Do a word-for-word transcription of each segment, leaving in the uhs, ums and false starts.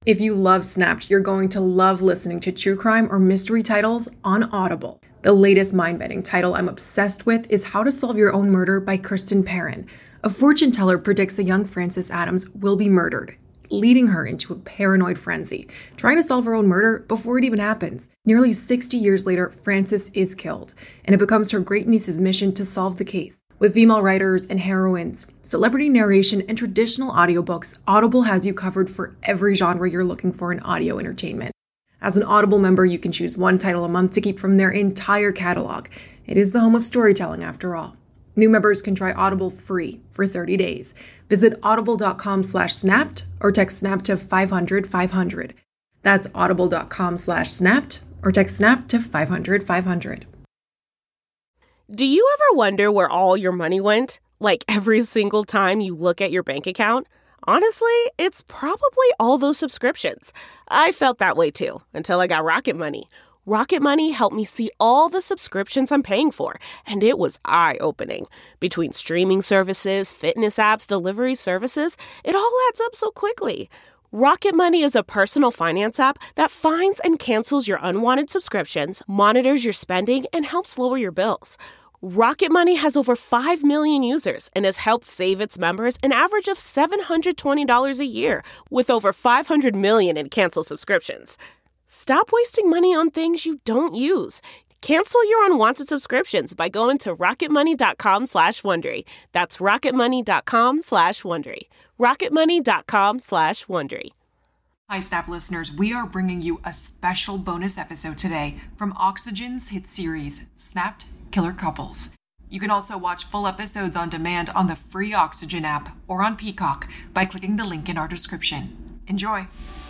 If you love Snapped, you're going to love listening to true crime or mystery titles on Audible. The latest mind-bending title I'm obsessed with is How to Solve Your Own Murder by Kristen Perrin. A fortune teller predicts a young Frances Adams will be murdered, leading her into a paranoid frenzy, trying to solve her own murder before it even happens. Nearly sixty years later, Frances is killed, and it becomes her great-niece's mission to solve the case. With female writers and heroines, celebrity narration, and traditional audiobooks, Audible has you covered for every genre you're looking for in audio entertainment. As an Audible member, you can choose one title a month to keep from their entire catalog. It is the home of storytelling, after all. New members can try Audible free for thirty days. Visit audible.com slash snapped or text snap to five hundred five hundred. That's audible.com slash snapped or text snap to five hundred five hundred. Do you ever wonder where all your money went? Like every single time you look at your bank account? Honestly, it's probably all those subscriptions. I felt that way too, until I got Rocket Money. Rocket Money helped me see all the subscriptions I'm paying for, and it was eye-opening. Between streaming services, fitness apps, delivery services, it all adds up so quickly. Rocket Money is a personal finance app that finds and cancels your unwanted subscriptions, monitors your spending, and helps lower your bills. Rocket Money has over five million users and has helped save its members an average of seven hundred twenty dollars a year, with over five hundred million in canceled subscriptions. Stop wasting money on things you don't use. Cancel your unwanted subscriptions by going to rocketmoney.com slash Wondery. That's rocketmoney.com slash Wondery. rocketmoney.com slash Wondery. Hi, Snap listeners. We are bringing you a special bonus episode today from Oxygen's hit series, Snapped Killer Couples. You can also watch full episodes on demand on the free Oxygen app or on Peacock by clicking the link in our description. Enjoy.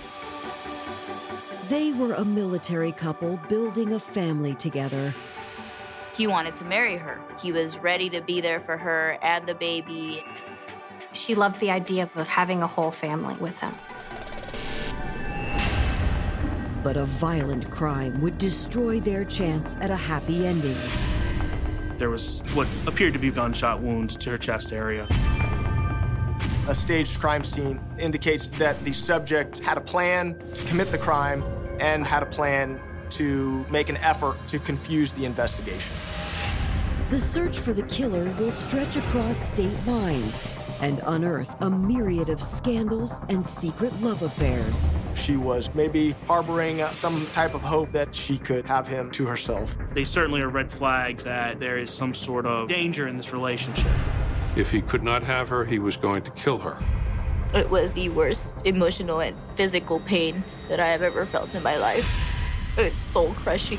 They were a military couple building a family together. He wanted to marry her. He was ready to be there for her and the baby. She loved the idea of having a whole family with him. But a violent crime would destroy their chance at a happy ending. There was what appeared to be a gunshot wound to her chest area. A staged crime scene indicates that the subject had a plan to commit the crime and had a plan to make an effort to confuse the investigation. The search for the killer will stretch across state lines and unearth a myriad of scandals and secret love affairs. She was maybe harboring uh, some type of hope that she could have him to herself. They certainly are red flags that there is some sort of danger in this relationship. If he could not have her, he was going to kill her. It was the worst emotional and physical pain that I have ever felt in my life. It's soul-crushing.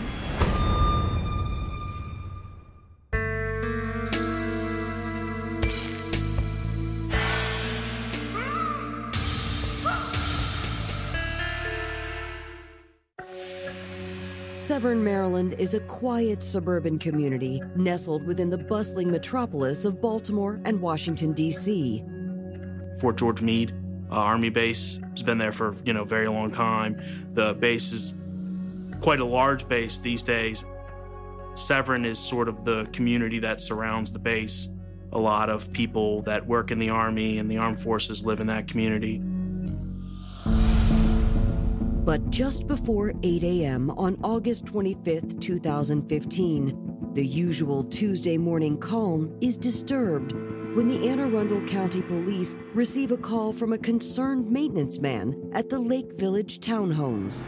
Severn, Maryland is a quiet suburban community nestled within the bustling metropolis of Baltimore and Washington, D C Fort George Meade, uh, Army base, has been there for, you know, a very long time. The base is quite a large base these days. Severn is sort of the community that surrounds the base. A lot of people that work in the Army and the armed forces live in that community. But just before eight a.m. on August twenty-fifth, two thousand fifteen, the usual Tuesday morning calm is disturbed when the Anne Arundel County Police receive a call from a concerned maintenance man at the Lake Village Townhomes.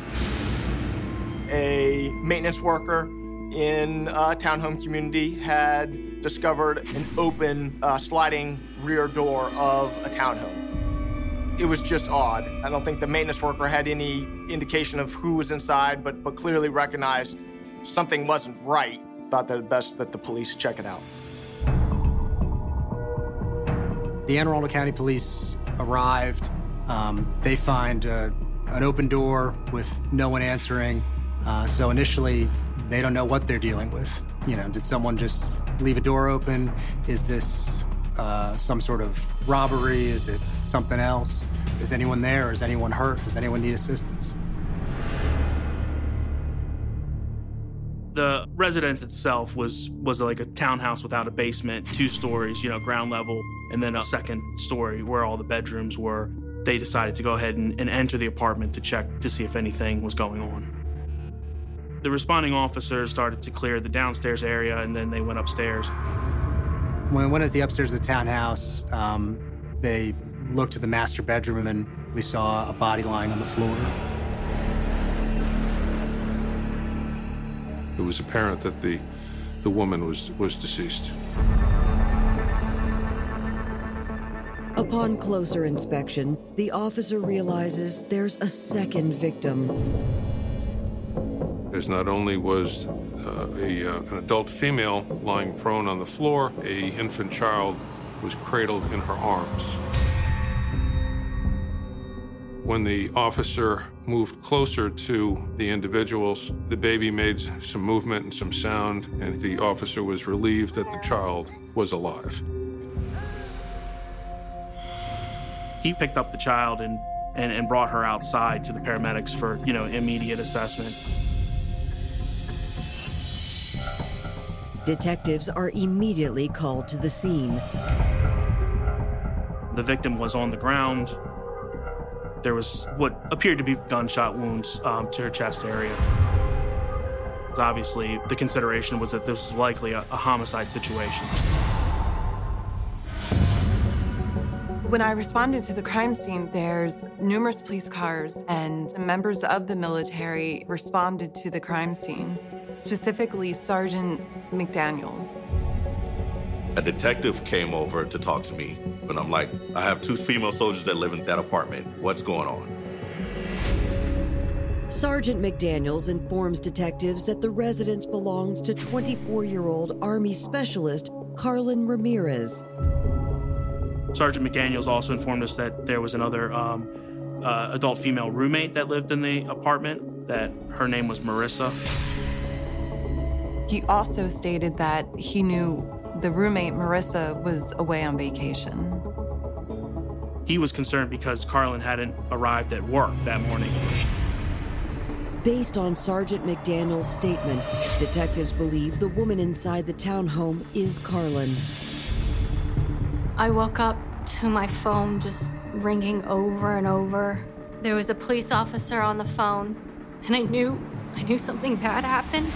A maintenance worker in a townhome community had discovered an open uh, sliding rear door of a townhome. It was just odd. I don't think the maintenance worker had any indication of who was inside, but, but clearly recognized something wasn't right. Thought that it best that the police check it out. The Anne Arundel County Police arrived. Um, they find uh, an open door with no one answering. Uh, so initially, they don't know what they're dealing with. You know, did someone just leave a door open? Is this uh, some sort of robbery? Is it something else? Is anyone there? Is anyone hurt? Does anyone need assistance? The residence itself was was like a townhouse without a basement, two stories, you know, ground level, and then a second story where all the bedrooms were. they decided to go ahead and, and enter the apartment to check to see if anything was going on. The responding officers started to clear the downstairs area, and then they went upstairs. When we went to the upstairs of the townhouse, um, they looked to the master bedroom and we saw a body lying on the floor. It was apparent that the, the woman was, was deceased. Upon closer inspection, the officer realizes there's a second victim. As not only was uh, a, uh, an adult female lying prone on the floor, a infant child was cradled in her arms. When the officer moved closer to the individuals, the baby made some movement and some sound, and the officer was relieved that the child was alive. He picked up the child and, and, and brought her outside to the paramedics for, you know, immediate assessment. Detectives are immediately called to the scene. The victim was on the ground. There was what appeared to be gunshot wounds um, to her chest area. Obviously, the consideration was that this was likely a, a homicide situation. When I responded to the crime scene, there's numerous police cars and members of the military responded to the crime scene, specifically Sergeant McDaniels. A detective came over to talk to me, and I'm like, I have two female soldiers that live in that apartment. What's going on? Sergeant McDaniels informs detectives that the residence belongs to twenty-four-year-old Army Specialist Carlin Ramirez. Sergeant McDaniels also informed us that there was another um, uh, adult female roommate that lived in the apartment, that her name was Marissa. He also stated that he knew the roommate, Marissa, was away on vacation. He was concerned because Carlin hadn't arrived at work that morning. Based on Sergeant McDaniels' statement, detectives believe the woman inside the townhome is Carlin. I woke up to my phone just ringing over and over. There was a police officer on the phone, and I knew, I knew something bad happened.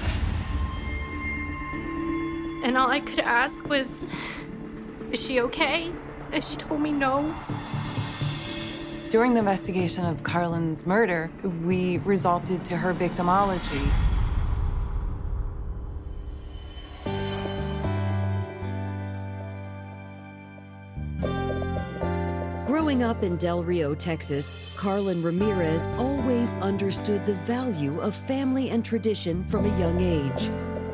And all I could ask was, is she okay? And she told me no. During the investigation of Carlin's murder, we resorted to her victimology. Growing up in Del Rio, Texas, Carlin Ramirez always understood the value of family and tradition from a young age.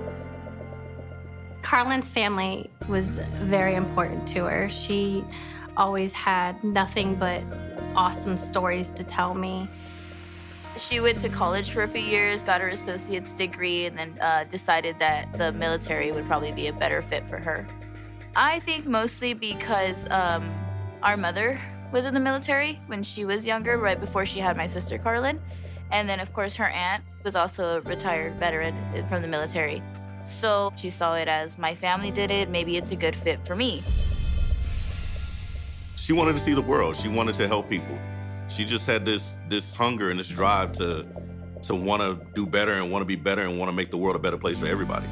Carlin's family was very important to her. She always had nothing but awesome stories to tell me. She went to college for a few years, got her associate's degree, and then uh, decided that the military would probably be a better fit for her. I think mostly because um, our mother was in the military when she was younger, right before she had my sister Carlin. And then, of course, her aunt was also a retired veteran from the military. So she saw it as my family did it, maybe it's a good fit for me. She wanted to see the world. She wanted to help people. She just had this this hunger and this drive to, to want to do better and want to be better and want to make the world a better place for everybody.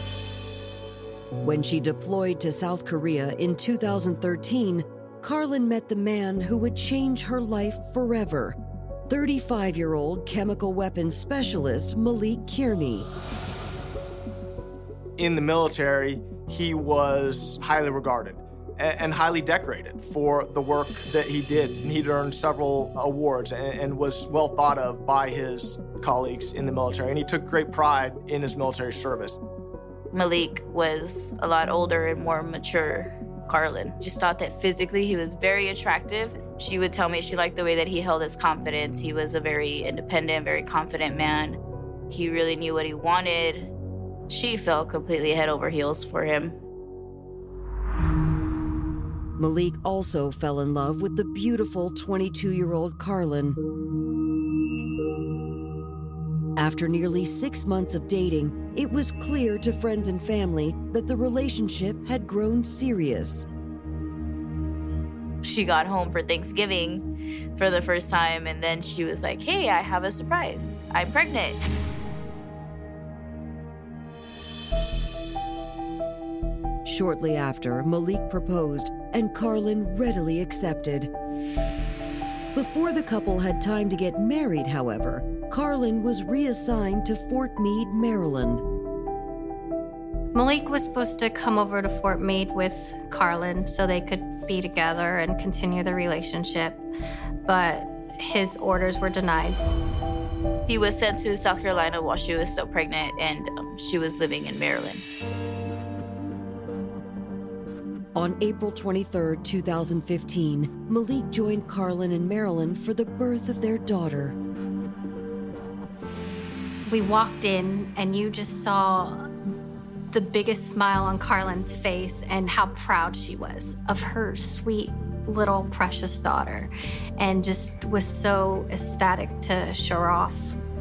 When she deployed to South Korea in two thousand thirteen, Carlin met the man who would change her life forever, thirty-five-year-old chemical weapons specialist Malik Kearney. In the military, he was highly regarded and highly decorated for the work that he did. And he'd earned several awards and was well thought of by his colleagues in the military. And he took great pride in his military service. Malik was a lot older and more mature. Carlin just thought that physically he was very attractive. She would tell me she liked the way that he held his confidence. He was a very independent, very confident man. He really knew what he wanted. She fell completely head over heels for him. Malik also fell in love with the beautiful twenty-two-year-old Carlin. After nearly six months of dating, it was clear to friends and family that the relationship had grown serious. She got home for Thanksgiving for the first time. And then she was like, hey, I have a surprise. I'm pregnant. Shortly after, Malik proposed, and Carlin readily accepted. Before the couple had time to get married, however, Carlin was reassigned to Fort Meade, Maryland. Malik was supposed to come over to Fort Meade with Carlin so they could be together and continue the relationship, but his orders were denied. He was sent to South Carolina while she was still pregnant, and um, she was living in Maryland. On April twenty-third, two thousand fifteen, Malik joined Carlin in Maryland for the birth of their daughter. We walked in, and you just saw the biggest smile on Carlin's face and how proud she was of her sweet little precious daughter, and just was so ecstatic to show her off.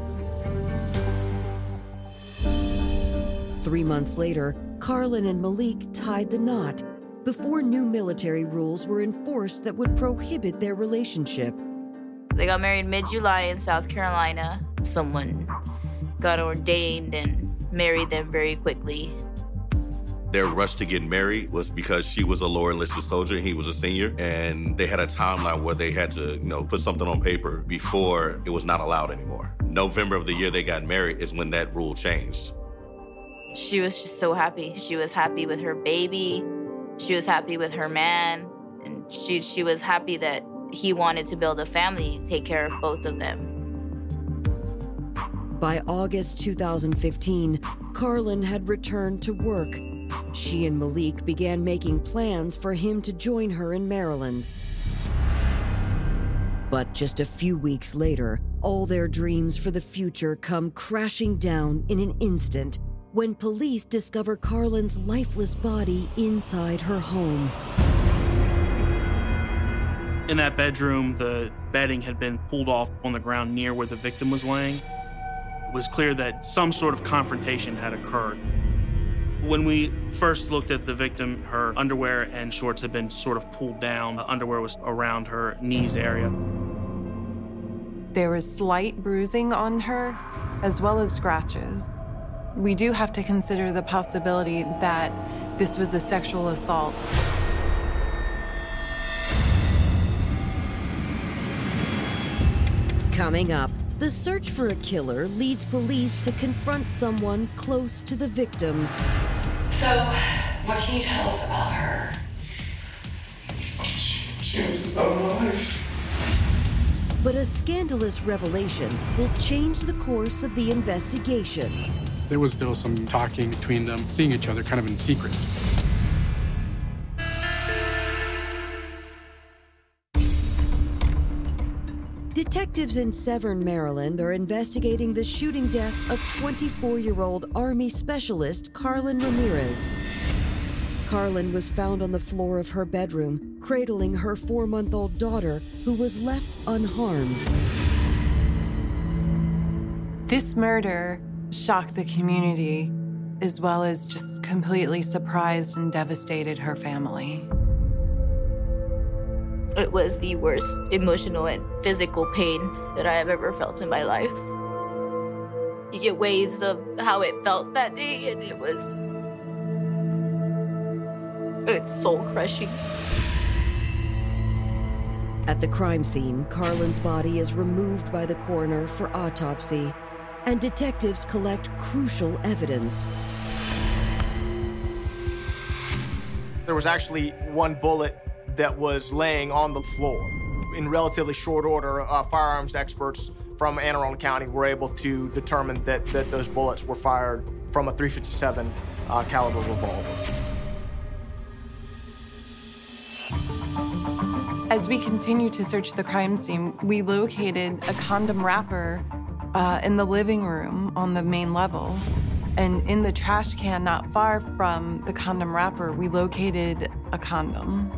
Three months later, Carlin and Malik tied the knot before new military rules were enforced that would prohibit their relationship. They got married mid-July in South Carolina. Someone got ordained and married them very quickly. Their rush to get married was because she was a lower enlisted soldier and he was a senior, and they had a timeline where they had to, you know, put something on paper before it was not allowed anymore. November of the year they got married is when that rule changed. She was just so happy. She was happy with her baby. She was happy with her man, and she she was happy that he wanted to build a family, take care of both of them. By August two thousand fifteen, Carlin had returned to work. She and Malik began making plans for him to join her in Maryland. But just a few weeks later, all their dreams for the future come crashing down in an instant when police discover Carlin's lifeless body inside her home. In that bedroom, the bedding had been pulled off on the ground near where the victim was laying. It was clear that some sort of confrontation had occurred. When we first looked at the victim, her underwear and shorts had been sort of pulled down. The underwear was around her knees area. There was slight bruising on her, as well as scratches. We do have to consider the possibility that this was a sexual assault. Coming up, the search for a killer leads police to confront someone close to the victim. So, what can you tell us about her? She was about my life. But a scandalous revelation will change the course of the investigation. There was still some talking between them, seeing each other kind of in secret. Detectives in Severn, Maryland are investigating the shooting death of twenty-four-year-old Army Specialist Carlin Ramirez. Carlin was found on the floor of her bedroom, cradling her four-month-old daughter, who was left unharmed. This murder shocked the community, as well as just completely surprised and devastated her family. It was the worst emotional and physical pain that I have ever felt in my life. You get waves of how it felt that day, and it was it's soul-crushing. At the crime scene, Carlin's body is removed by the coroner for autopsy, and detectives collect crucial evidence. There was actually one bullet that was laying on the floor. In relatively short order, uh, firearms experts from Anne Arundel County were able to determine that, that those bullets were fired from a three fifty-seven uh, caliber revolver. As we continue to search the crime scene, we located a condom wrapper uh, in the living room on the main level. And in the trash can not far from the condom wrapper, we located a condom.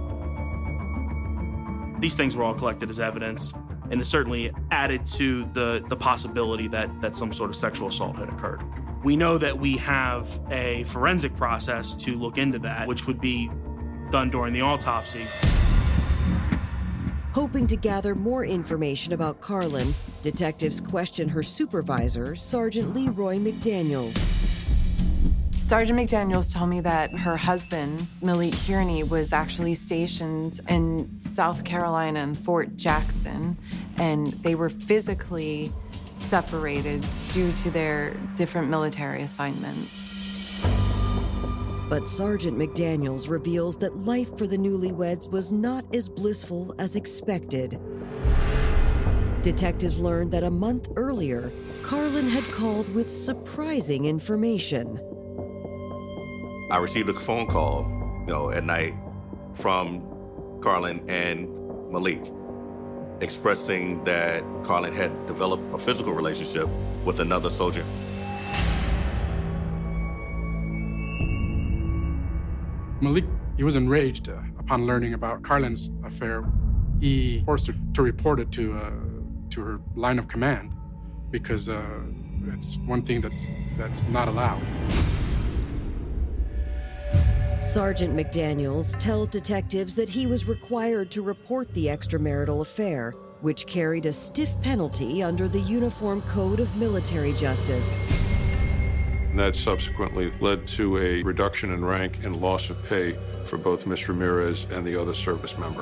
These things were all collected as evidence, and it certainly added to the, the possibility that, that some sort of sexual assault had occurred. We know that we have a forensic process to look into that, which would be done during the autopsy. Hoping to gather more information about Carlin, detectives question her supervisor, Sergeant Leroy McDaniels. Sergeant McDaniels told me that her husband, Malik Kearney, was actually stationed in South Carolina in Fort Jackson, and they were physically separated due to their different military assignments. But Sergeant McDaniels reveals that life for the newlyweds was not as blissful as expected. Detectives learned that a month earlier, Carlin had called with surprising information. I received a phone call, you know, at night from Carlin and Malik, expressing that Carlin had developed a physical relationship with another soldier. Malik, he was enraged uh, upon learning about Carlin's affair. He forced her to report it to uh, to her line of command because uh, it's one thing that's that's not allowed. Sergeant McDaniels tells detectives that he was required to report the extramarital affair, which carried a stiff penalty under the Uniform Code of Military Justice. That subsequently led to a reduction in rank and loss of pay for both Miz Ramirez and the other service member.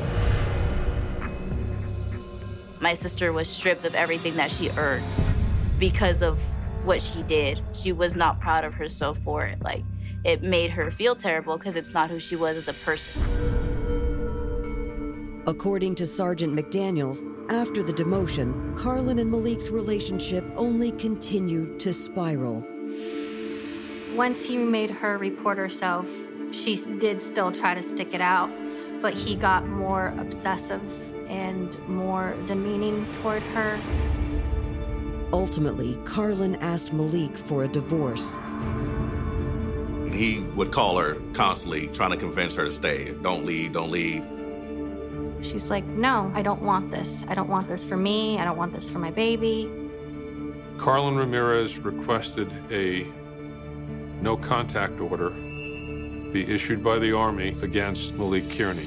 My sister was stripped of everything that she earned because of what she did. She was not proud of herself for it. Like, it made her feel terrible because it's not who she was as a person. According to Sergeant McDaniels, after the demotion, Carlin and Malik's relationship only continued to spiral. Once he made her report herself, she did still try to stick it out, but he got more obsessive and more demeaning toward her. Ultimately, Carlin asked Malik for a divorce. He would call her constantly, trying to convince her to stay. Don't leave, don't leave. She's like, no, I don't want this. I don't want this for me. I don't want this for my baby. Carlin Ramirez requested a no contact order be issued by the Army against Malik Kearney.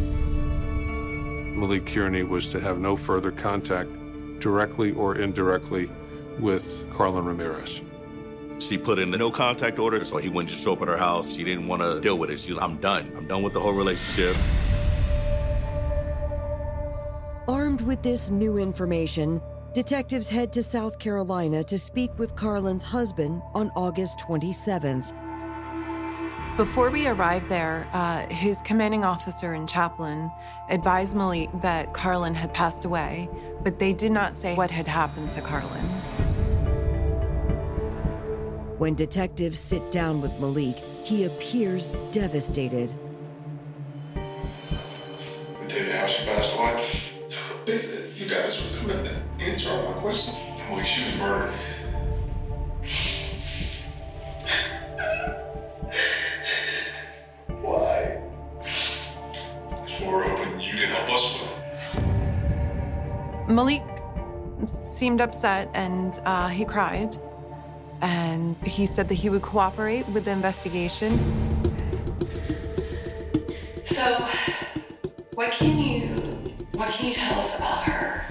Malik Kearney was to have no further contact, directly or indirectly, with Carlin Ramirez. She put in the no contact order so he wouldn't just show up at her house. She didn't want to deal with it. She was like, I'm done. I'm done with the whole relationship. Armed with this new information, detectives head to South Carolina to speak with Carlin's husband on August twenty-seventh. Before we arrived there, uh, his commanding officer and chaplain advised Malik that Carlin had passed away, but they did not say what had happened to Carlin. When detectives sit down with Malik, he appears devastated. I tell you how she passed away. They said, you guys were coming to answer all my questions. Well, she was murdered. Why? It's more open you can help us with. Malik seemed upset and uh, he cried. And he said that he would cooperate with the investigation. So, what can you, what can you tell us about her?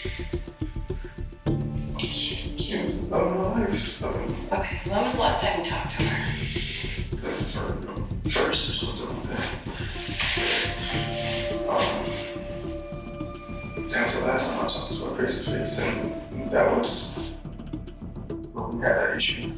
She was about my life. Um, okay, when was the last time you talked to her? That's for, um, first or something like that. Um, that was the last time I talked to her face to face, and that was when we had that issue.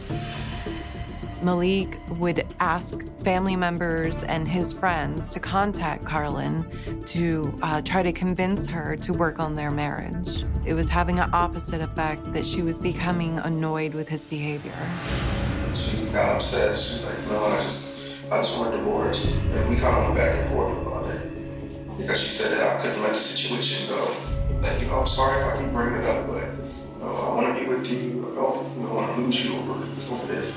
Malik would ask family members and his friends to contact Carlin to uh, try to convince her to work on their marriage. It was having an opposite effect, that she was becoming annoyed with his behavior. She got upset. She was like, no, I just, I just want a divorce. And we kind of went back and forth about it. Because she said that I couldn't let the situation go. That, you know, I'm sorry if I keep bringing it up, but, you know, I want to be with you. I don't, you know, want to lose you over, over this.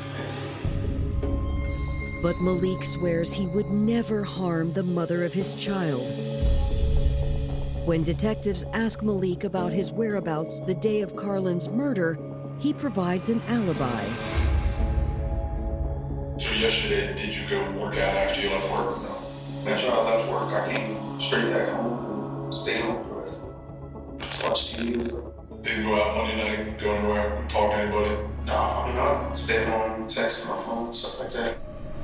But Malik swears he would never harm the mother of his child. When detectives ask Malik about his whereabouts the day of Carlin's murder, he provides an alibi. So yesterday, did you go work out after you left work? No. After I left work, I came straight back home. stayed home for it. Watch T V. Didn't go out Monday night, go anywhere, talk to anybody? Nah, you know, stay home, text my phone, stuff like that.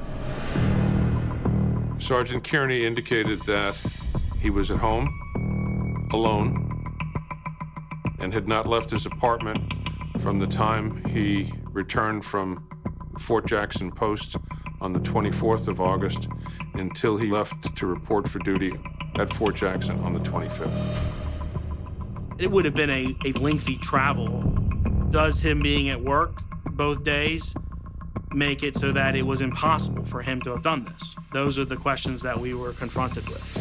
Sergeant Kearney indicated that he was at home, alone, and had not left his apartment from the time he returned from Fort Jackson Post on the twenty-fourth of August until he left to report for duty at Fort Jackson on the twenty-fifth. It would have been a, a lengthy travel. Does him being at work both days make it so that it was impossible for him to have done this? Those are the questions that we were confronted with.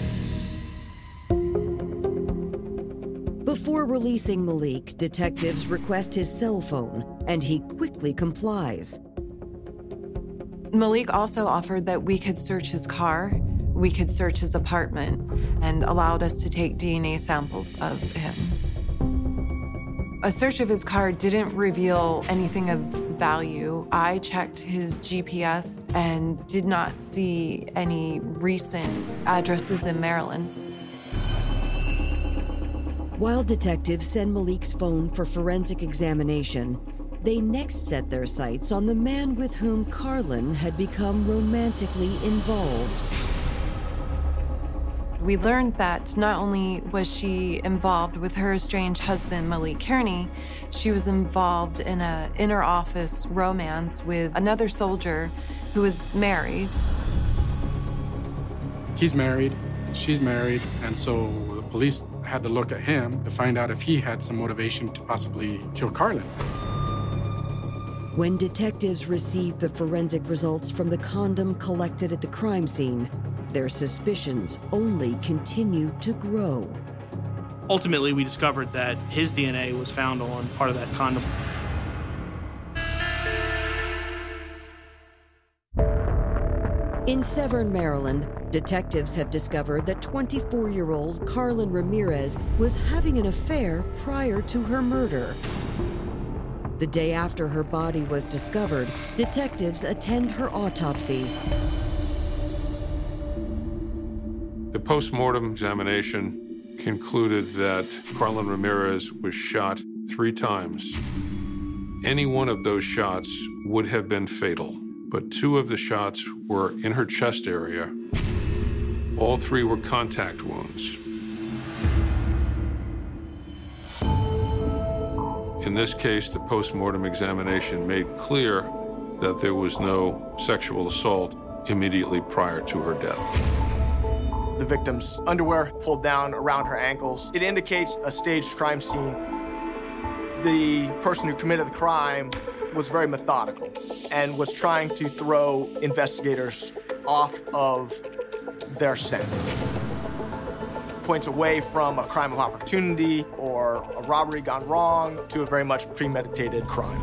Before releasing Malik, detectives request his cell phone, and he quickly complies. Malik also offered that we could search his car, we could search his apartment, and allowed us to take D N A samples of him. A search of his car didn't reveal anything of value. I checked his G P S and did not see any recent addresses in Maryland. While detectives send Malik's phone for forensic examination, they next set their sights on the man with whom Carlin had become romantically involved. We learned that not only was she involved with her estranged husband, Malik Kearney, she was involved in an inter-office romance with another soldier who was married. He's married, she's married, and so the police had to look at him to find out if he had some motivation to possibly kill Carlin. When detectives received the forensic results from the condom collected at the crime scene, their suspicions only continued to grow. Ultimately, we discovered that his D N A was found on part of that condom. In Severn, Maryland, detectives have discovered that twenty-four-year-old Carlin Ramirez was having an affair prior to her murder. The day after her body was discovered, detectives attend her autopsy. The post-mortem examination concluded that Carlin Ramirez was shot three times. Any one of those shots would have been fatal, but two of the shots were in her chest area. All three were contact wounds. In this case, the post-mortem examination made clear that there was no sexual assault immediately prior to her death. The victim's underwear pulled down around her ankles. It indicates a staged crime scene. The person who committed the crime was very methodical and was trying to throw investigators off of their scent. Points away from a crime of opportunity or a robbery gone wrong to a very much premeditated crime.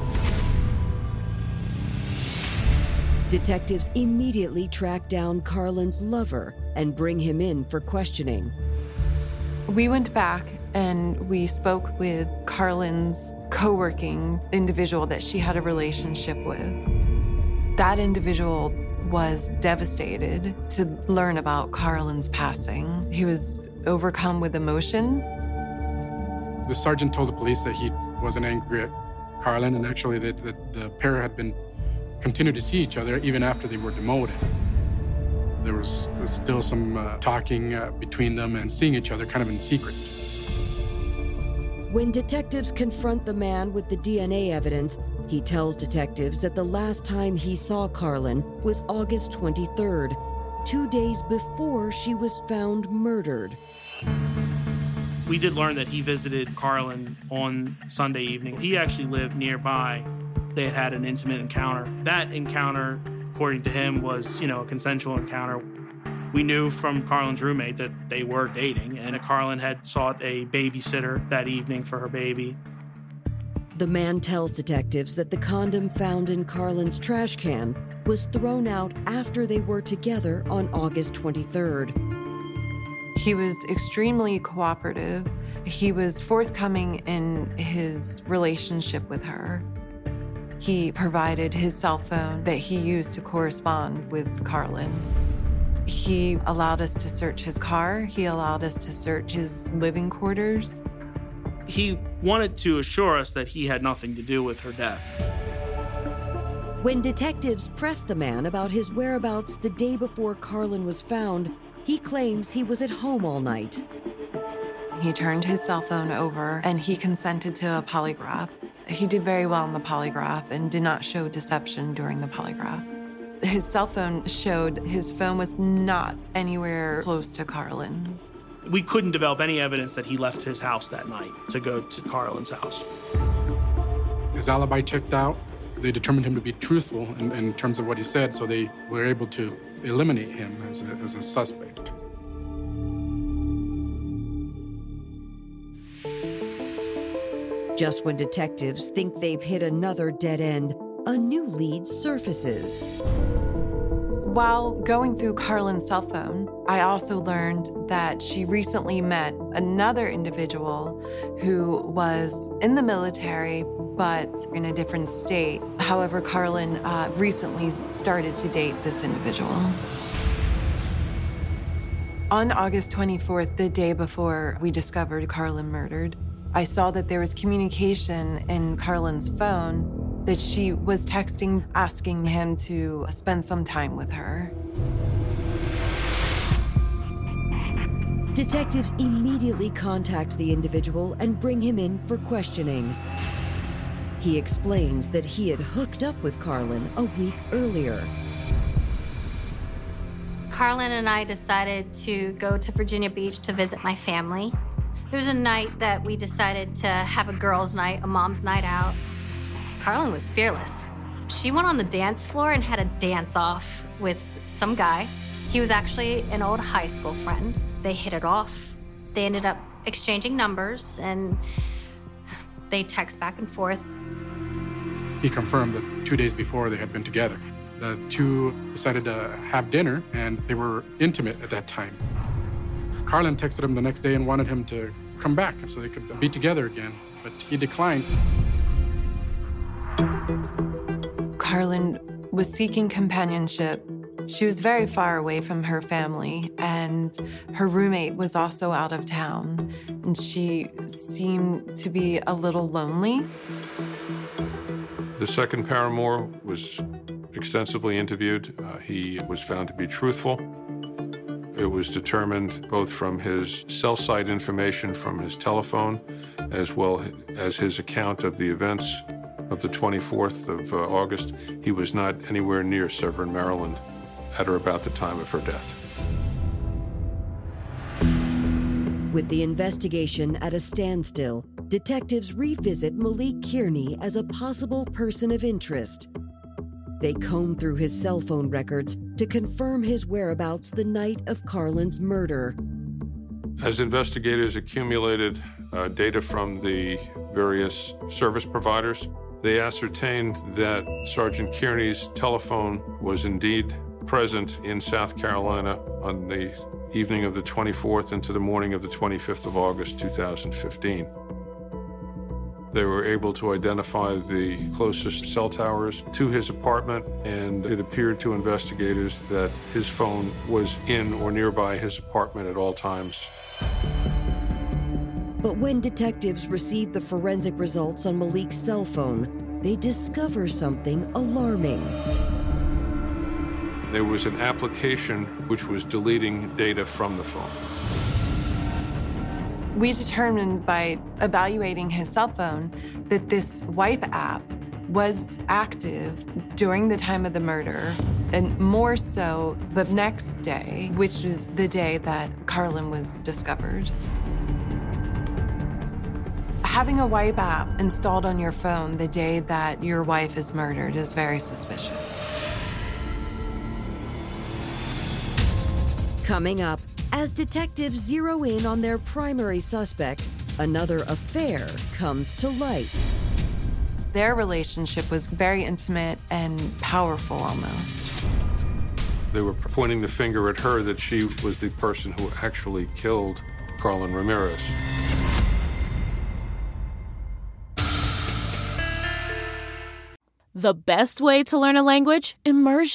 Detectives immediately track down Carlin's lover and bring him in for questioning. We went back and we spoke with Carlin's co-working individual that she had a relationship with. That individual was devastated to learn about Carlin's passing. He was overcome with emotion. The sergeant told the police that he wasn't angry at Carlin, and actually that, that the pair had been continued to see each other even after they were demoted. There was, was still some uh, talking uh, between them and seeing each other kind of in secret. When detectives confront the man with the D N A evidence, he tells detectives that the last time he saw Carlin was August twenty-third, two days before she was found murdered. We did learn that he visited Carlin on Sunday evening. He actually lived nearby. They had had an intimate encounter. That encounter, according to him, was, you know, a consensual encounter. We knew from Carlin's roommate that they were dating, and Carlin had sought a babysitter that evening for her baby. The man tells detectives that the condom found in Carlin's trash can was thrown out after they were together on August twenty-third. He was extremely cooperative. He was forthcoming in his relationship with her. He provided his cell phone that he used to correspond with Carlin. He allowed us to search his car. He allowed us to search his living quarters. He wanted to assure us that he had nothing to do with her death. When detectives pressed the man about his whereabouts the day before Carlin was found, he claims he was at home all night. He turned his cell phone over and he consented to a polygraph. He did very well on the polygraph and did not show deception during the polygraph. His cell phone showed his phone was not anywhere close to Carlin. We couldn't develop any evidence that he left his house that night to go to Carlin's house. His alibi checked out. They determined him to be truthful in, in terms of what he said, so they were able to eliminate him as a, as a suspect. Just when detectives think they've hit another dead end, a new lead surfaces. While going through Carlin's cell phone, I also learned that she recently met another individual who was in the military, but in a different state. However, Carlin uh, recently started to date this individual. On August twenty-fourth, the day before we discovered Carlin murdered, I saw that there was communication in Carlin's phone that she was texting, asking him to spend some time with her. Detectives immediately contact the individual and bring him in for questioning. He explains that he had hooked up with Carlin a week earlier. Carlin and I decided to go to Virginia Beach to visit my family. There was a night that we decided to have a girls' night, a mom's night out. Carlin was fearless. She went on the dance floor and had a dance-off with some guy. He was actually an old high school friend. They hit it off. They ended up exchanging numbers, and they text back and forth. He confirmed that two days before they had been together. The two decided to have dinner, and they were intimate at that time. Carlin texted him the next day and wanted him to come back so they could be together again, but he declined. Carlin was seeking companionship. She was very far away from her family, and her roommate was also out of town, and she seemed to be a little lonely. The second paramour was extensively interviewed. Uh, he was found to be truthful. It was determined both from his cell site information from his telephone, as well as his account of the events of the twenty-fourth of uh, August, he was not anywhere near Severn, Maryland at or about the time of her death. With the investigation at a standstill, detectives revisit Malik Kearney as a possible person of interest. They comb through his cell phone records to confirm his whereabouts the night of Carlin's murder. As investigators accumulated uh, data from the various service providers, they ascertained that Sergeant Kearney's telephone was indeed present in South Carolina on the evening of the twenty-fourth into the morning of the twenty-fifth of August, two thousand fifteen. They were able to identify the closest cell towers to his apartment, and it appeared to investigators that his phone was in or nearby his apartment at all times. But when detectives receive the forensic results on Malik's cell phone, they discover something alarming. There was an application which was deleting data from the phone. We determined by evaluating his cell phone that this wipe app was active during the time of the murder, and more so the next day, which was the day that Carlin was discovered. Having a wipe app installed on your phone the day that your wife is murdered is very suspicious. Coming up, as detectives zero in on their primary suspect, another affair comes to light. Their relationship was very intimate and powerful almost. They were pointing the finger at her that she was the person who actually killed Carlin Ramirez. The best way to learn a language? Immersion.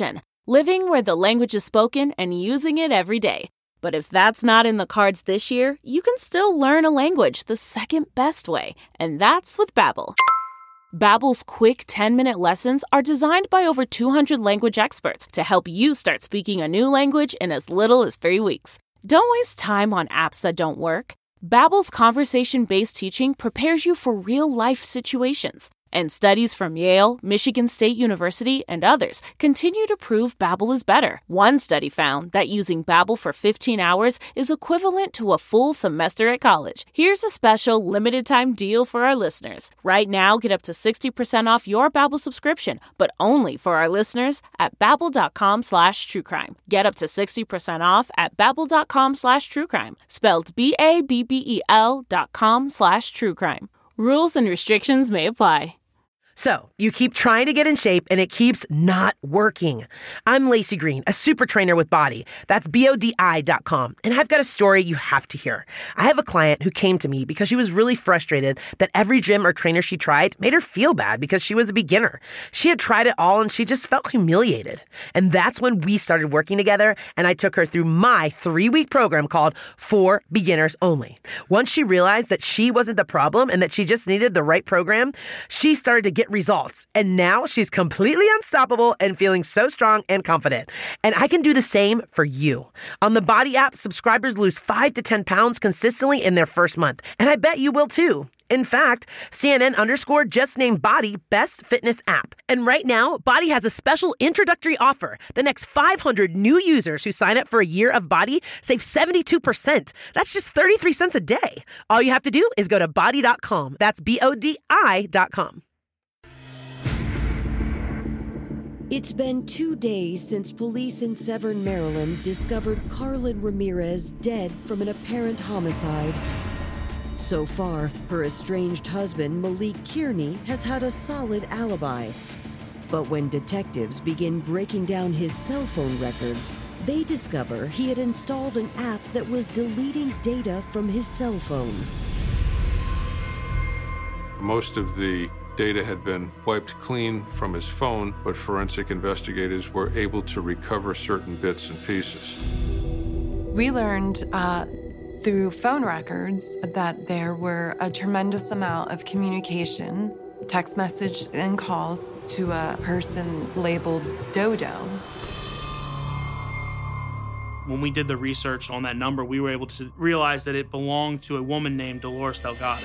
living where the language is spoken and using it every day. But if that's not in the cards this year, you can still learn a language the second best way, and that's with Babbel. Babbel's quick ten-minute lessons are designed by over two hundred language experts to help you start speaking a new language in as little as three weeks. Don't waste time on apps that don't work. Babbel's conversation-based teaching prepares you for real-life situations. And studies from Yale, Michigan State University, and others continue to prove Babbel is better. One study found that using Babbel for fifteen hours is equivalent to a full semester at college. Here's a special limited-time deal for our listeners. Right now, get up to sixty percent off your Babbel subscription, but only for our listeners at babbel.com slash truecrime. Get up to sixty percent off at babbel.com slash truecrime. Spelled B A B B E L dot com slash truecrime. Rules and restrictions may apply. So, you keep trying to get in shape and it keeps not working. I'm Lacey Green, a super trainer with Body. That's B O D I dot com. And I've got a story you have to hear. I have a client who came to me because she was really frustrated that every gym or trainer she tried made her feel bad because she was a beginner. She had tried it all and she just felt humiliated. And that's when we started working together and I took her through my three-week program called For Beginners Only. Once she realized that she wasn't the problem and that she just needed the right program, she started to get results. And now she's completely unstoppable and feeling so strong and confident. And I can do the same for you. On the Body app, subscribers lose five to ten pounds consistently in their first month. And I bet you will too. In fact, C N N underscore just named Body Best Fitness App. And right now, Body has a special introductory offer. The next five hundred new users who sign up for a year of Body save seventy-two percent. That's just thirty-three cents a day. All you have to do is go to body dot com. That's B O D I dot com. It's been two days since police in Severn, Maryland discovered Carlin Ramirez dead from an apparent homicide. So far, her estranged husband, Malik Kearney, has had a solid alibi. But when detectives begin breaking down his cell phone records, they discover he had installed an app that was deleting data from his cell phone. Most of the data had been wiped clean from his phone, but forensic investigators were able to recover certain bits and pieces. We learned uh, through phone records that there were a tremendous amount of communication, text message and calls to a person labeled Dodo. When we did the research on that number, we were able to realize that it belonged to a woman named Dolores Delgado.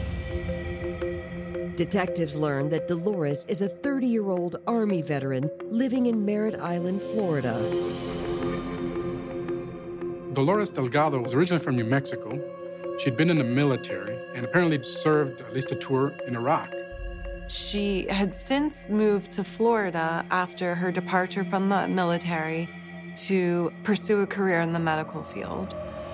Detectives learned that Dolores is a thirty-year-old Army veteran living in Merritt Island, Florida. Dolores Delgado was originally from New Mexico. She'd been in the military and apparently served at least a tour in Iraq. She had since moved to Florida after her departure from the military to pursue a career in the medical field.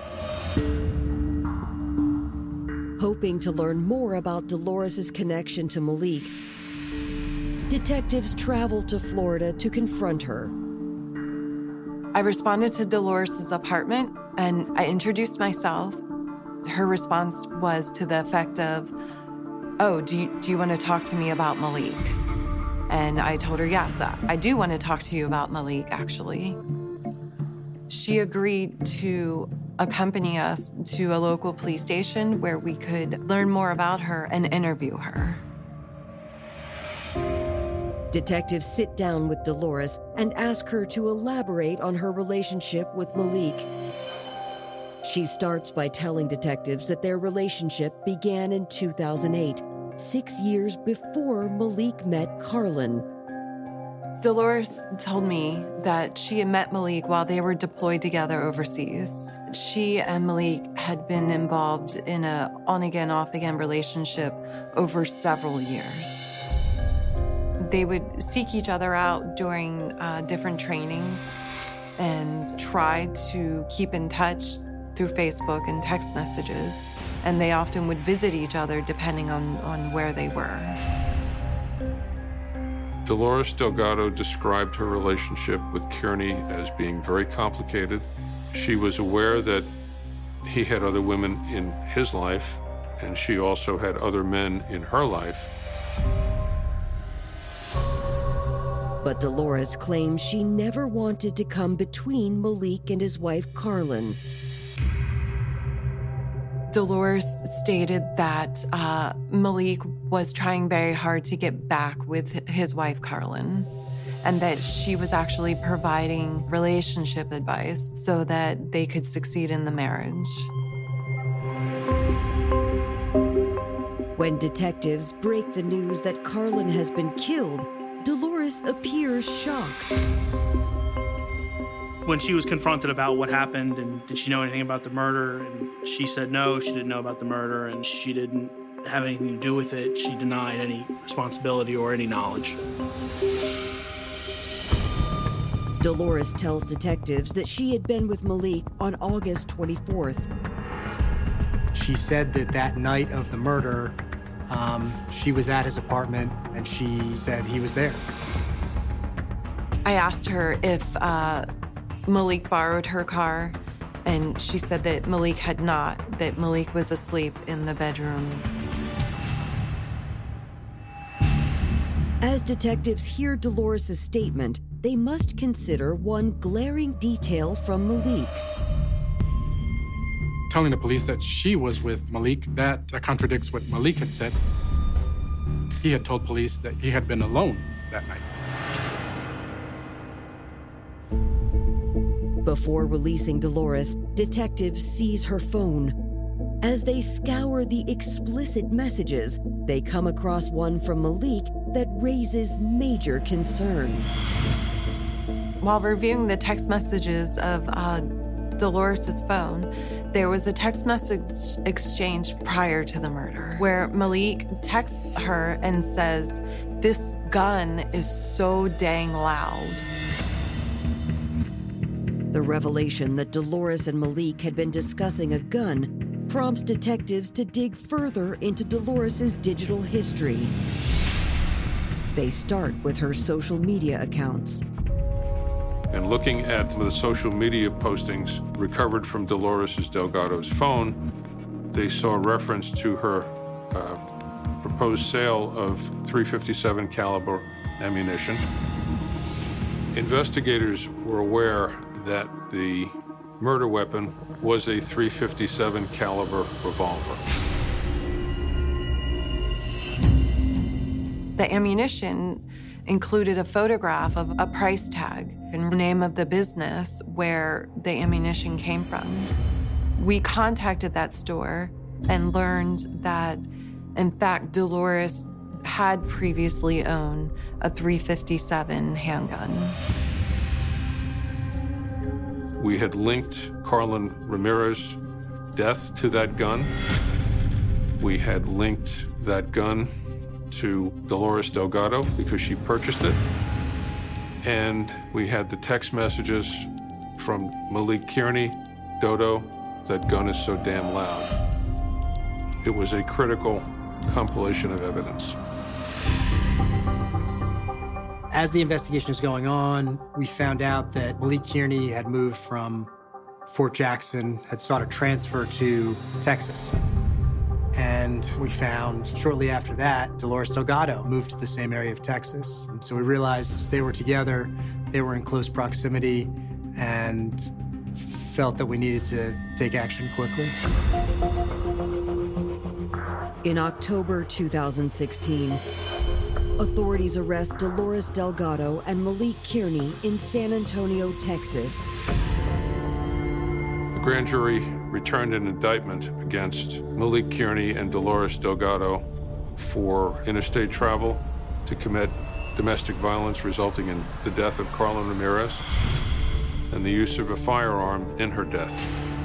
Hoping to learn more about Dolores' connection to Malik, detectives traveled to Florida to confront her. I responded to Dolores' apartment and I introduced myself. Her response was to the effect of, oh, do you, do you want to talk to me about Malik? And I told her, yes, I do want to talk to you about Malik, actually. She agreed to accompany us to a local police station where we could learn more about her and interview her. Detectives sit down with Dolores and ask her to elaborate on her relationship with Malik. She starts by telling detectives that their relationship began in two thousand eight, six years before Malik met Carlin. Dolores told me that she had met Malik while they were deployed together overseas. She and Malik had been involved in a on-again, off-again relationship over several years. They would seek each other out during uh, different trainings and try to keep in touch through Facebook and text messages. And they often would visit each other depending on, on where they were. Dolores Delgado described her relationship with Kearney as being very complicated. She was aware that he had other women in his life, and she also had other men in her life. But Dolores claims she never wanted to come between Malik and his wife, Carlin. Dolores stated that uh, Malik was trying very hard to get back with his wife, Carlin, and that she was actually providing relationship advice so that they could succeed in the marriage. When detectives break the news that Carlin has been killed, Dolores appears shocked. When she was confronted about what happened and did she know anything about the murder, and she said no, she didn't know about the murder and she didn't have anything to do with it, she denied any responsibility or any knowledge. Dolores tells detectives that she had been with Malik on August twenty-fourth. She said that that night of the murder, um, she was at his apartment and she said he was there. I asked her if uh, Malik borrowed her car, and she said that Malik had not, that Malik was asleep in the bedroom. As detectives hear Dolores' statement, they must consider one glaring detail from Malik's. Telling the police that she was with Malik, that contradicts what Malik had said. He had told police that he had been alone that night. Before releasing Dolores, detectives seize her phone. As they scour the explicit messages, they come across one from Malik that raises major concerns. While reviewing the text messages of uh, Dolores' phone, there was a text message exchange prior to the murder where Malik texts her and says, "This gun is so dang loud." The revelation that Dolores and Malik had been discussing a gun prompts detectives to dig further into Dolores' digital history. They start with her social media accounts. And looking at the social media postings recovered from Dolores Delgado's phone, they saw reference to her uh, proposed sale of three fifty-seven caliber ammunition. Investigators were aware that the murder weapon was a three fifty-seven caliber revolver. The ammunition included a photograph of a price tag and the name of the business where the ammunition came from. We contacted that store and learned that, in fact, Dolores had previously owned a three fifty-seven handgun. We had linked Carlin Ramirez's death to that gun. We had linked that gun to Dolores Delgado because she purchased it. And we had the text messages from Malik Kearney, Dodo, "That gun is so damn loud." It was a critical compilation of evidence. As the investigation is going on, we found out that Malik Kearney had moved from Fort Jackson, had sought a transfer to Texas. And we found shortly after that, Dolores Delgado moved to the same area of Texas. And so we realized they were together, they were in close proximity, and felt that we needed to take action quickly. In October two thousand sixteen, authorities arrest Dolores Delgado and Malik Kearney in San Antonio, Texas. The grand jury returned an indictment against Malik Kearney and Dolores Delgado for interstate travel to commit domestic violence resulting in the death of Carlin Ramirez and the use of a firearm in her death.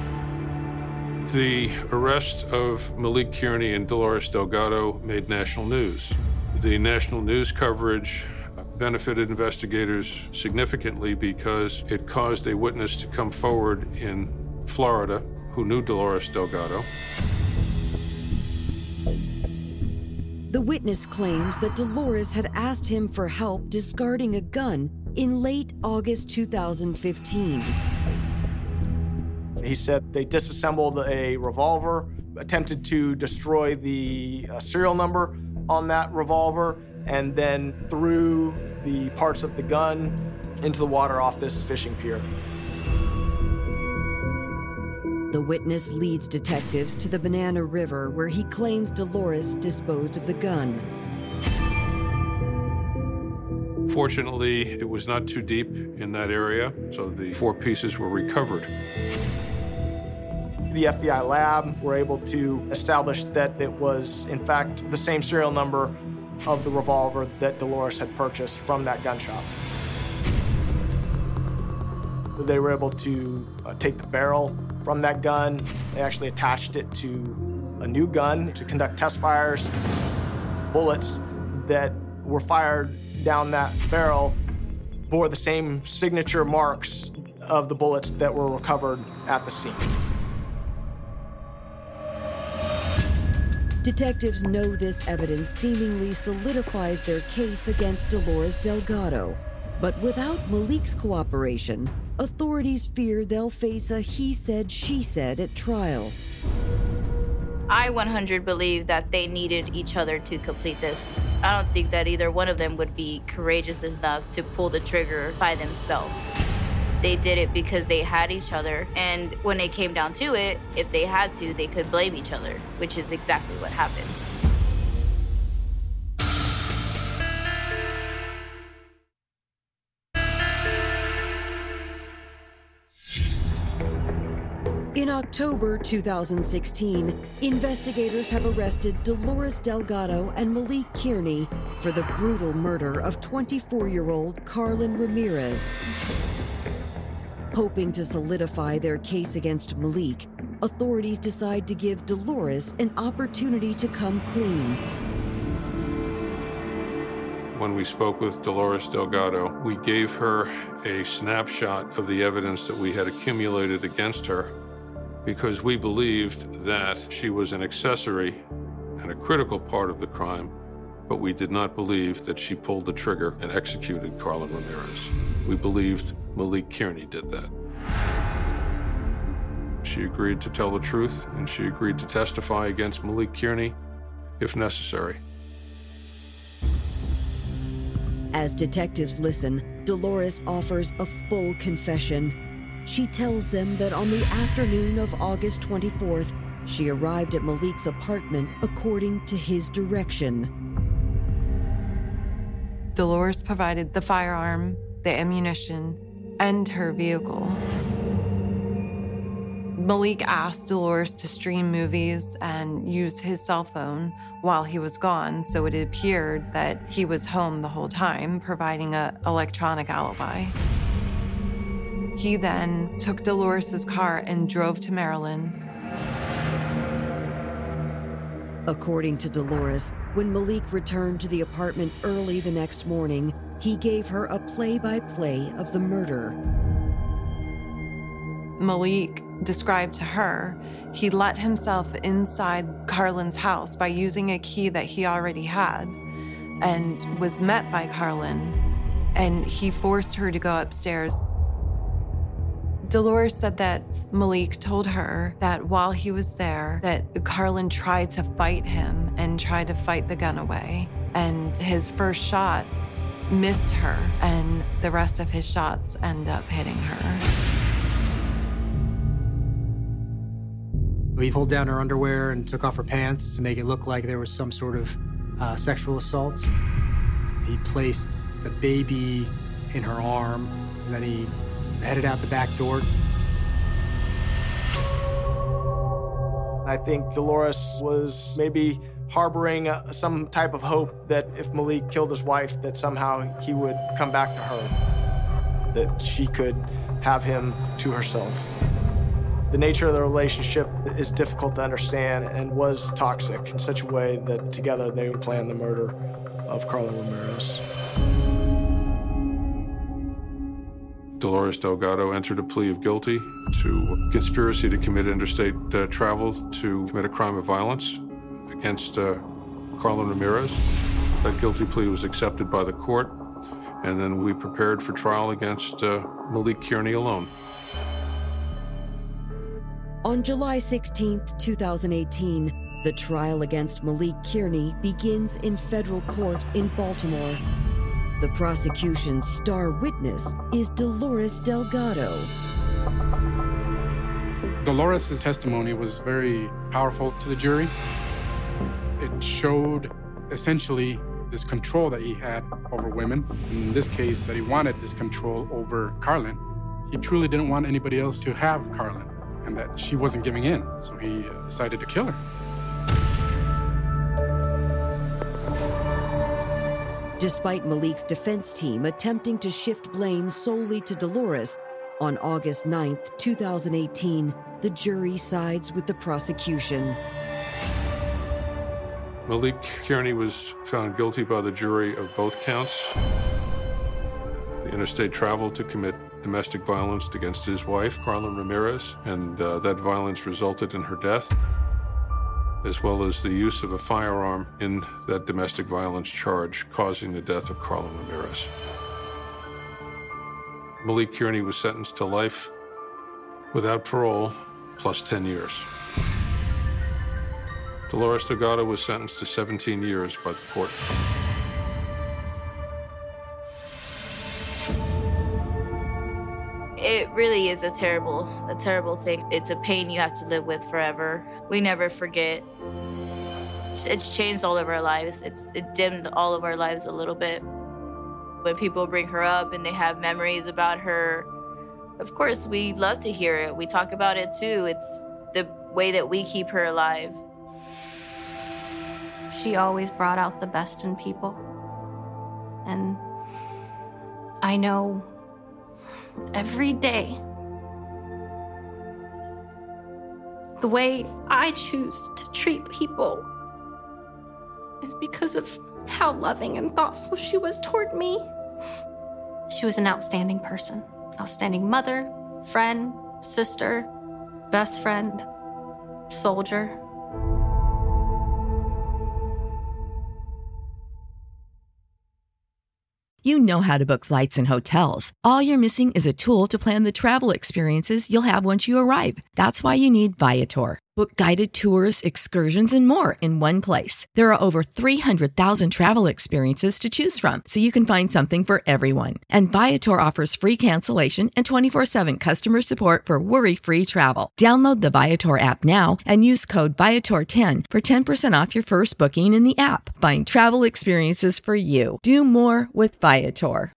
The arrest of Malik Kearney and Dolores Delgado made national news. The national news coverage benefited investigators significantly because it caused a witness to come forward in Florida who knew Dolores Delgado. The witness claims that Dolores had asked him for help discarding a gun in late August two thousand fifteen. He said they disassembled a revolver, attempted to destroy the uh, serial number on that revolver, and then threw the parts of the gun into the water off this fishing pier. The witness leads detectives to the Banana River, where he claims Dolores disposed of the gun. Fortunately, it was not too deep in that area, so the four pieces were recovered. The F B I lab were able to establish that it was, in fact, the same serial number of the revolver that Dolores had purchased from that gun shop. They were able to uh, take the barrel from that gun. They actually attached it to a new gun to conduct test fires. Bullets that were fired down that barrel bore the same signature marks of the bullets that were recovered at the scene. Detectives know this evidence seemingly solidifies their case against Dolores Delgado. But without Malik's cooperation, authorities fear they'll face a he said, she said at trial. I one hundred believe that they needed each other to complete this. I don't think that either one of them would be courageous enough to pull the trigger by themselves. They did it because they had each other, and when it came down to it, if they had to, they could blame each other, which is exactly what happened. In October two thousand sixteen, investigators have arrested Dolores Delgado and Malik Kearney for the brutal murder of twenty-four-year-old Carlin Ramirez. Hoping to solidify their case against Malik, authorities decide to give Dolores an opportunity to come clean. When we spoke with Dolores Delgado, we gave her a snapshot of the evidence that we had accumulated against her because we believed that she was an accessory and a critical part of the crime, but we did not believe that she pulled the trigger and executed Carlin Ramirez. We believed Malik Kearney did that. She agreed to tell the truth, and she agreed to testify against Malik Kearney if necessary. As detectives listen, Dolores offers a full confession. She tells them that on the afternoon of August twenty-fourth, she arrived at Malik's apartment according to his direction. Dolores provided the firearm, the ammunition, and her vehicle. Malik asked Dolores to stream movies and use his cell phone while he was gone, so it appeared that he was home the whole time, providing an electronic alibi. He then took Dolores's car and drove to Maryland. According to Dolores, when Malik returned to the apartment early the next morning, he gave her a play-by-play of the murder. Malik described to her he let himself inside Carlin's house by using a key that he already had and was met by Carlin, and he forced her to go upstairs. Dolores said that Malik told her that while he was there, that Carlin tried to fight him and tried to fight the gun away, and his first shot missed her, and the rest of his shots end up hitting her. He pulled down her underwear and took off her pants to make it look like there was some sort of uh, sexual assault. He placed the baby in her arm, and then he headed out the back door. I think Dolores was maybe harboring uh, some type of hope that if Malik killed his wife, that somehow he would come back to her, that she could have him to herself. The nature of the relationship is difficult to understand and was toxic in such a way that together they would plan the murder of Carlin Ramirez. Dolores Delgado entered a plea of guilty to conspiracy to commit interstate uh, travel to commit a crime of violence against uh, Carlin Ramirez. That guilty plea was accepted by the court, and then we prepared for trial against uh, Malik Kearney alone. On July sixteenth, two thousand eighteen, the trial against Malik Kearney begins in federal court in Baltimore. The prosecution's star witness is Dolores Delgado. Dolores' testimony was very powerful to the jury. It showed essentially this control that he had over women. In this case, that he wanted this control over Carlin. He truly didn't want anybody else to have Carlin, and that she wasn't giving in, so he uh, decided to kill her. Despite Malik's defense team attempting to shift blame solely to Dolores, on August ninth, two thousand eighteen, the jury sides with the prosecution. Malik Kearney was found guilty by the jury of both counts. The interstate travel to commit domestic violence against his wife, Carlin Ramirez, and uh, that violence resulted in her death, as well as the use of a firearm in that domestic violence charge, causing the death of Carlin Ramirez. Malik Kearney was sentenced to life without parole, plus ten years. Dolores Delgado was sentenced to seventeen years by the court. It really is a terrible, a terrible thing. It's a pain you have to live with forever. We never forget. It's, it's changed all of our lives. It's it dimmed all of our lives a little bit. When people bring her up and they have memories about her, of course, we love to hear it. We talk about it too. It's the way that we keep her alive. She always brought out the best in people. And I know every day the way I choose to treat people is because of how loving and thoughtful she was toward me. She was an outstanding person, outstanding mother, friend, sister, best friend, soldier. You know how to book flights and hotels. All you're missing is a tool to plan the travel experiences you'll have once you arrive. That's why you need Viator. Book guided tours, excursions, and more in one place. There are over three hundred thousand travel experiences to choose from, so you can find something for everyone. And Viator offers free cancellation and twenty-four seven customer support for worry-free travel. Download the Viator app now and use code Viator ten for ten percent off your first booking in the app. Find travel experiences for you. Do more with Viator.